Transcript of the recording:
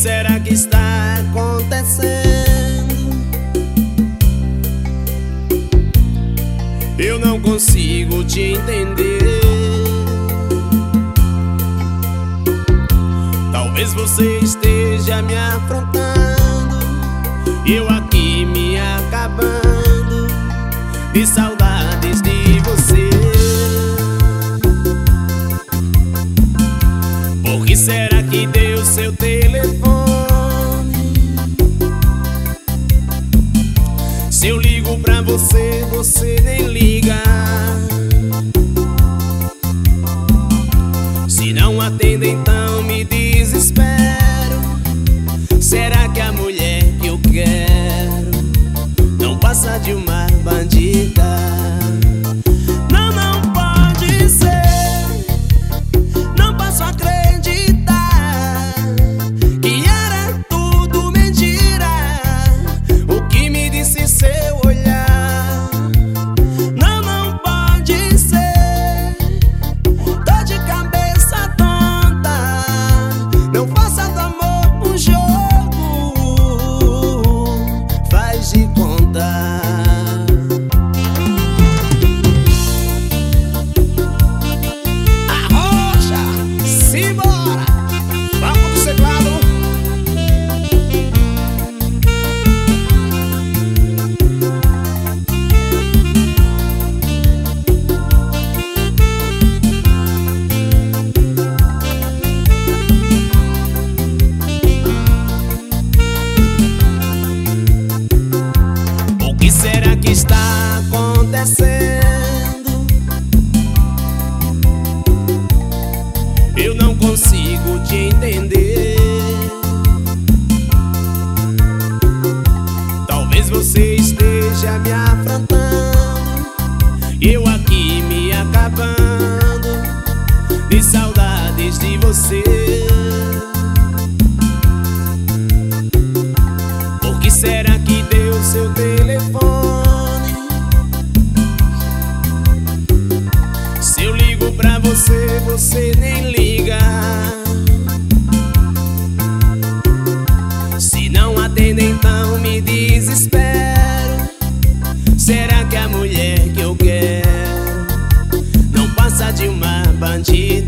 será que está acontecendo? Eu não consigo te entender. Talvez você esteja me afrontando e eu aqui me acabando de saudades de você. Por que será que deu seu telefone? Se eu ligo pra você, você nem liga. Se não atende, então me desespero. Será que a mulher que eu quero não passa de uma bandida? Não, não pode ser. Não posso acreditar que era tudo mentira o que me disse seu olhar. Não, não pode ser. Tô de cabeça tonta. Não faça do amor um jogo. Faz de conta. O que será que está acontecendo? Eu não consigo te entender. Talvez você esteja me afrontando e eu aqui me acabando de saudades de você. Por que será que deu seu telefone? Se eu ligo pra você, você nem liga. Se não atende, então me desespero. Será que a mulher que eu quero não passa de uma bandida?